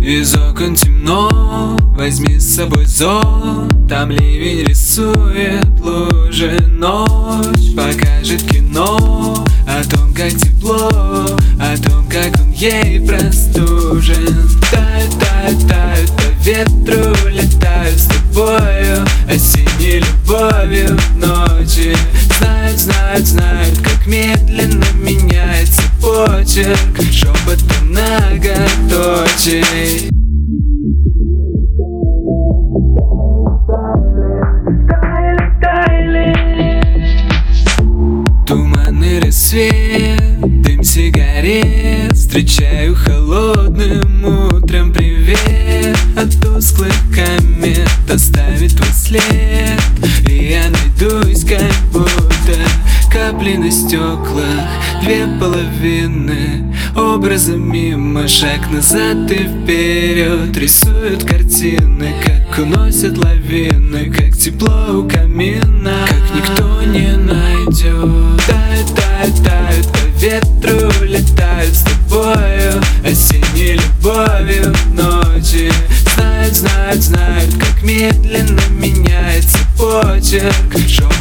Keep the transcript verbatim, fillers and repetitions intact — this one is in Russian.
Из окон темно, возьми с собой зонт. Там ливень рисует лужи, ночь покажет кино о том, как тепло, о том, как он ей простужен. Тают, тают, тают по ветру, летают с тобою осенней любовью ночи. Знают, знают, знают, как медленно меняется почерк шепота многоточий. Туманный рассвет, дым сигарет, встречаю холодным утром привет. От тусклых комет оставит твой след, и я найдусь, как будто капли на стеклах, две половины образа мимо, шаг назад и вперед. Рисуют картины, как уносят лавины, как тепло у камина, как никто не найдет. Тают, тают, тают по ветру, летают с тобою осенней любовью ночи. Знают, знают, знают, как медленно меняется почерк шепота